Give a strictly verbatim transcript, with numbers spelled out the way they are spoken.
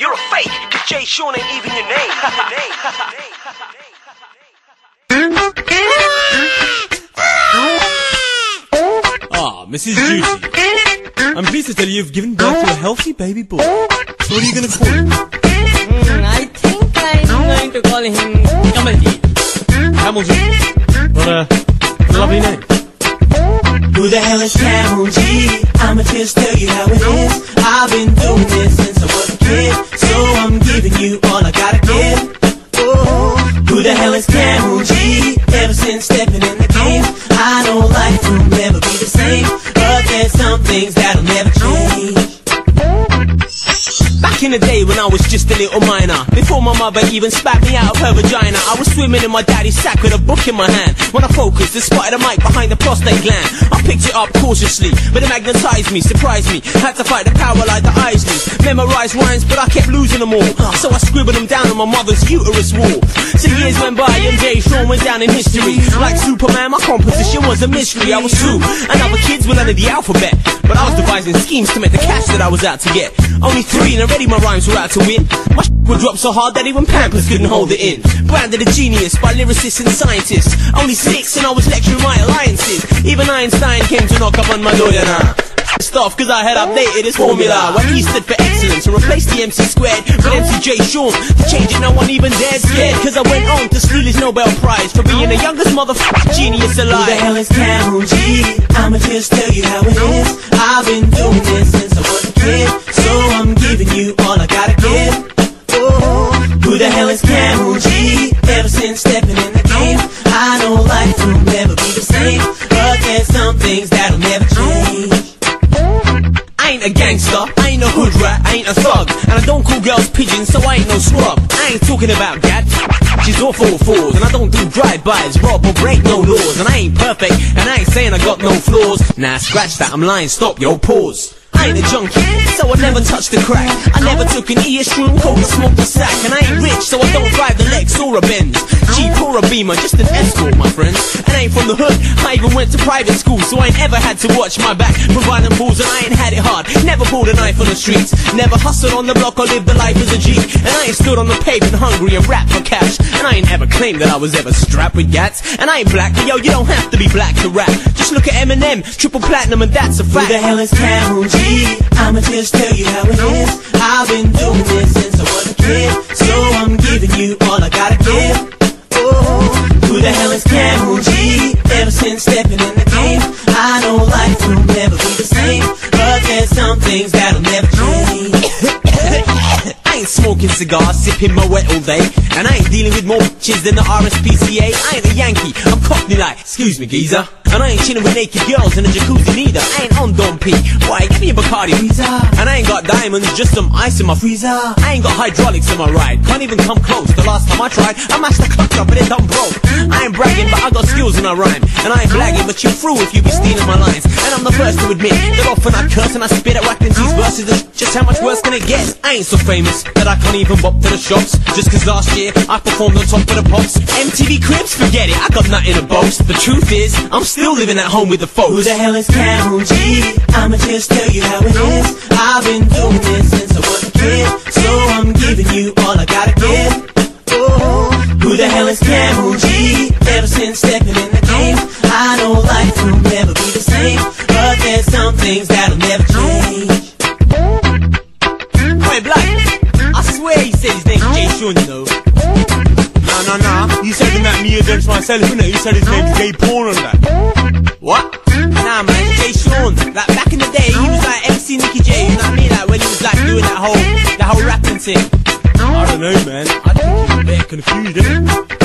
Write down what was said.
You're a fake, cause Jay Sean ain't even your name. Ah, Missus Juicy, I'm pleased to tell you you've given birth to a healthy baby boy. So what are you gonna call him? Mm, I think I'm going to call him Kamal G. Camel G. What a, what a lovely name. Who the hell is Camel G? I'ma just tell you how it is. I've been doing this since I was a kid, so I'm giving you all I gotta give. Oh, who the hell is Camel G? Ever since stepping in the game, I know life will never be the same, but there's some things that'll never change. Back in the day when I was just a little minor, before my mother even spat me out of her vagina, I was swimming in my daddy's sack with a book in my hand. When I focused, the spot of the mic behind the prostate gland, I picked it up cautiously, but it magnetized me, surprised me. Had to fight the power like the Isleys. Memorized rhymes, but I kept losing them all, so I scribbled them down on my mother's uterus wall. So years went by and Jay Sean went down in history. Like Superman, my composition was a mystery. I was true, and other kids were learning the alphabet, but I was devising schemes to make the cash that I was out to get. Only three and already my rhymes were out to win. My sh** would drop so hard that even Pampers couldn't hold it in. Branded a genius by lyricists and scientists. Only six and I was lecturing my alliances. Even Einstein came to knock up on my door, nah. Stuff cause I had updated his formula, where E stood for excellence, and replaced the M C squared with M C Jay Sean. To change it no one even dared scared, cause I went on to steal his Nobel Prize for being the youngest motherfucking genius alive. Who the hell is Camel G? I'ma just tell you how it is. I've been doing this since I was a kid, so I'm giving you all I gotta give. Oh, who the hell is Camel G? Ever since stepping in the game, I know life will never be the same, but there's some things that'll never change. I ain't a gangster, I ain't a hood rat, I ain't a thug, and I don't call girls pigeons, so I ain't no scrub. I ain't talking about gad, she's off all fours, and I don't do drive-bys, rob or break no laws, and I ain't perfect, and I ain't saying I got no flaws. Nah, scratch that, I'm lying, stop, yo, pause. I ain't a junkie, so I never touched the crack. I never took an E S shroom, coke or smoked a sack. And I ain't rich, so I don't drive the Lex or a Benz, Jeep or a Beamer, just an escort, my friends. And I ain't from the hood, I even went to private school, so I ain't ever had to watch my back for violent fools. And I ain't had it hard, never pulled a knife on the streets, never hustled on the block or lived the life as a G. And I ain't stood on the pavement hungry and rap for cash. And I ain't ever claimed that I was ever strapped with gats. And I ain't black, but yo, you don't have to be black to rap. Just look at Eminem, triple platinum, and that's a fact. Who the hell is Camel G? I'ma just tell you how it is. I've been doing this since I was a kid, so I'm giving you all I gotta give. Oh, who the hell is Camel G? Ever since stepping in the game, I know life will never be the same, but there's some things that'll never change. I ain't smoking cigars, sipping my wet all day, and I ain't dealing with more bitches than the R S P C A. I ain't a Yankee, I'm Cockney like, excuse me geezer. And I ain't chilling with naked girls in a jacuzzi neither. I ain't on Don P, why, give me a Bacardi Visa. And I ain't got diamonds, just some ice in my freezer. I ain't got hydraulics in my ride, can't even come close. The last time I tried, I mashed the clutch up and it done broke. I ain't bragging, but I got skills in a rhyme. And I ain't blagging, but you through if you be stealing my lines. And I'm the first to admit that often I curse and I spit at whacking these verses. Just how much worse can it get? I ain't so famous that I can't even bop to the shops, just cause last year I performed on top of the pops. M T V Cribs, forget it, I got nothing to boast. The truth is, I'm still living at home with the folks. Who the hell is Camel G? I'ma just tell you how it is. I've been doing this since I was a kid, so I'm giving you all I gotta give. Oh, who the hell is Camel G? Ever since stepping in the game, I know life will never be the same, but there's some things that'll never change. Wait, Black, I swear he said his name's Jay Sean, you know. Nah, nah, nah. You said him at me against myself, innit? You said his name's Gay Porn on that. What? Nah, man, Jay Sean. Like, back in the day, he was like M C Nicky J, you know what I mean? Like, when he was like doing that whole, that whole rapping thing. I don't know, man. I think he was a bit confused, innit?